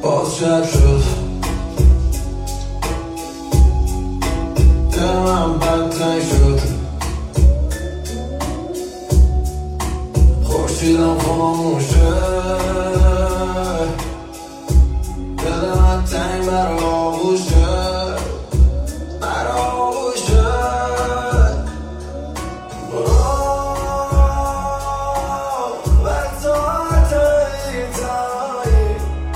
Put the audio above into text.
باز شب شد، دل من بدتنگ شد، خورشیدم خاموشه، دل من تنگ برای